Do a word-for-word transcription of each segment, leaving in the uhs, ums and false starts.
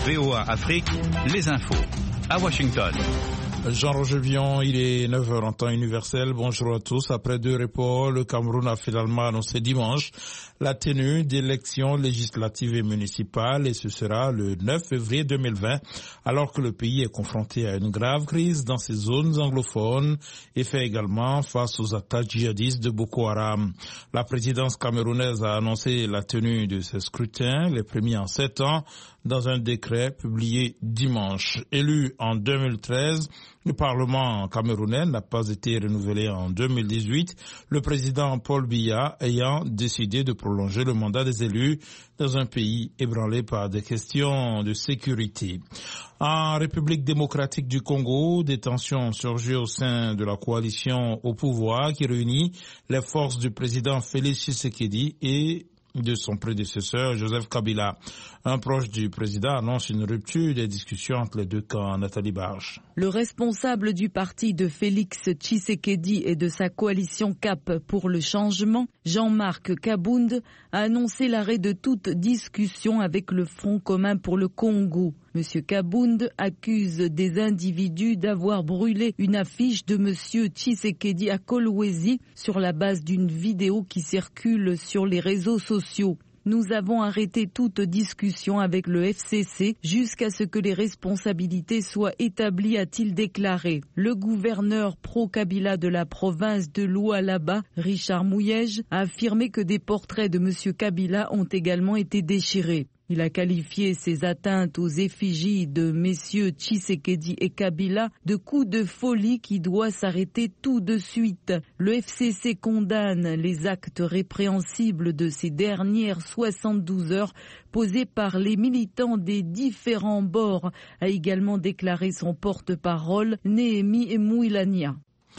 V O A Afrique, les infos. À Washington. Jean-Roger Vion, il est neuf heures en temps universel. Bonjour à tous. Après deux reports, le Cameroun a finalement annoncé dimanche la tenue d'élections législatives et municipales et ce sera le neuf février deux mille vingt alors que le pays est confronté à une grave crise dans ses zones anglophones et fait également face aux attaques djihadistes de Boko Haram. La présidence camerounaise a annoncé la tenue de ces scrutins, les premiers en sept ans, dans un décret publié dimanche. Élu en deux mille treize, le Parlement camerounais n'a pas été renouvelé en deux mille dix-huit, le président Paul Biya ayant décidé de prolonger le mandat des élus dans un pays ébranlé par des questions de sécurité. En République démocratique du Congo, des tensions ont surgi au sein de la coalition au pouvoir qui réunit les forces du président Félix Tshisekedi et de son prédécesseur Joseph Kabila. Un proche du président annonce une rupture des discussions entre les deux camps. Nathalie Barge. Le responsable du parti de Félix Tshisekedi et de sa coalition Cap pour le changement, Jean-Marc Kabound, a annoncé l'arrêt de toute discussion avec le Front commun pour le Congo. Monsieur Kabound accuse des individus d'avoir brûlé une affiche de Monsieur Tshisekedi à Kolwezi sur la base d'une vidéo qui circule sur les réseaux sociaux. Nous avons arrêté toute discussion avec le F C C jusqu'à ce que les responsabilités soient établies, a-t-il déclaré. Le gouverneur pro-Kabila de la province de Lualaba, Richard Mouyej, a affirmé que des portraits de M. Kabila ont également été déchirés. Il a qualifié ces atteintes aux effigies de messieurs Tshisekedi et Kabila de coups de folie qui doivent s'arrêter tout de suite. Le F C C condamne les actes répréhensibles de ces dernières soixante-douze heures posés par les militants des différents bords, a également déclaré son porte-parole Néhémie Mouilania.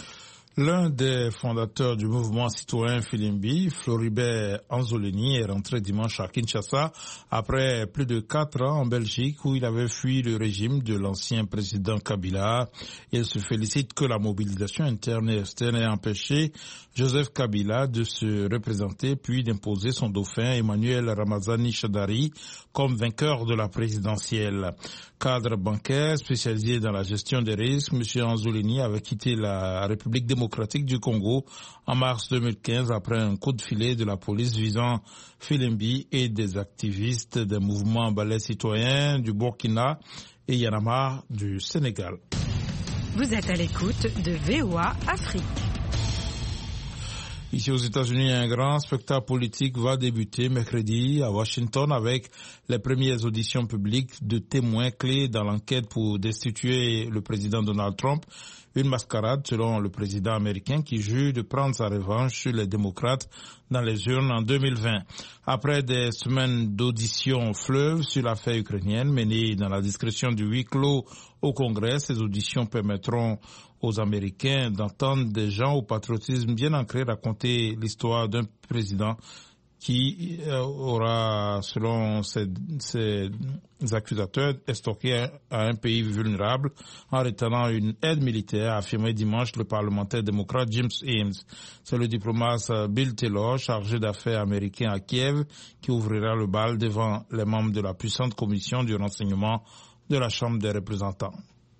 L'un des fondateurs du mouvement citoyen Filimbi, Floribert Anzolini, est rentré dimanche à Kinshasa après plus de quatre ans en Belgique où il avait fui le régime de l'ancien président Kabila. Il se félicite que la mobilisation interne et externe ait empêché Joseph Kabila de se représenter puis d'imposer son dauphin Emmanuel Ramazani Shadari comme vainqueur de la présidentielle. Cadre bancaire spécialisé dans la gestion des risques, M. Anzolini avait quitté la République démocratique du Congo en mars deux mille quinze après un coup de filet de la police visant Filimbi et des activistes des mouvements balais citoyens du Burkina et Yanamar du Sénégal. Vous êtes à l'écoute de V O A Afrique. Ici aux États-Unis, un grand spectacle politique va débuter mercredi à Washington avec les premières auditions publiques de témoins clés dans l'enquête pour destituer le président Donald Trump. Une mascarade selon le président américain qui jure de prendre sa revanche sur les démocrates dans les urnes en deux mille vingt. Après des semaines d'auditions fleuves sur l'affaire ukrainienne menées dans la discrétion du huis clos au Congrès, ces auditions permettront aux Américains d'entendre des gens au patriotisme bien ancré raconter l'histoire d'un président qui aura, selon ces, ces accusateurs, estoqué à un pays vulnérable en retenant une aide militaire, a affirmé dimanche le parlementaire démocrate James Ames. C'est le diplomate Bill Taylor, chargé d'affaires américain à Kiev, qui ouvrira le bal devant les membres de la puissante commission du renseignement de la Chambre des représentants.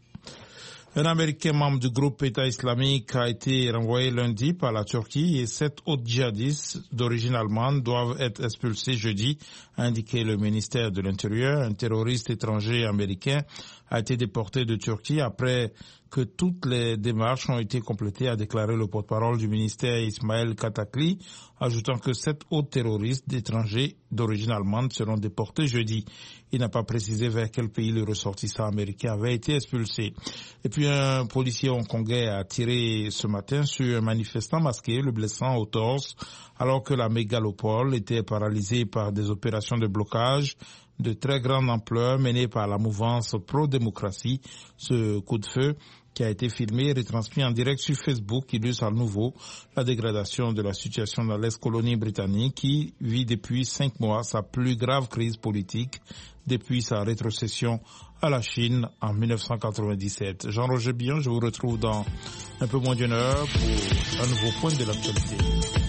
Un Américain membre du groupe État islamique a été renvoyé lundi par la Turquie et sept autres djihadistes d'origine allemande doivent être expulsés jeudi, a indiqué le ministère de l'Intérieur. Un terroriste étranger américain a été déporté de Turquie après que toutes les démarches ont été complétées, a déclaré le porte-parole du ministère Ismaël Katakli, ajoutant que sept autres terroristes d'étrangers d'origine allemande seront déportés jeudi. Il n'a pas précisé vers quel pays le ressortissant américain avait été expulsé. Et puis un policier hongkongais a tiré ce matin sur un manifestant masqué, le blessant au torse, alors que la mégalopole était paralysée par des opérations de blocage de très grande ampleur menées par la mouvance pro-démocratie. Ce coup de feu qui a été filmé et retransmis en direct sur Facebook illustre à nouveau la dégradation de la situation dans l'ex-colonie britannique qui vit depuis cinq mois sa plus grave crise politique depuis sa rétrocession à la Chine en mille neuf cent quatre-vingt-dix-sept. Jean-Roger Bion, je vous retrouve dans un peu moins d'une heure pour un nouveau point de l'actualité.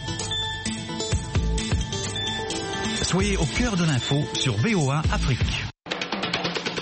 Soyez au cœur de l'info sur V O A Afrique.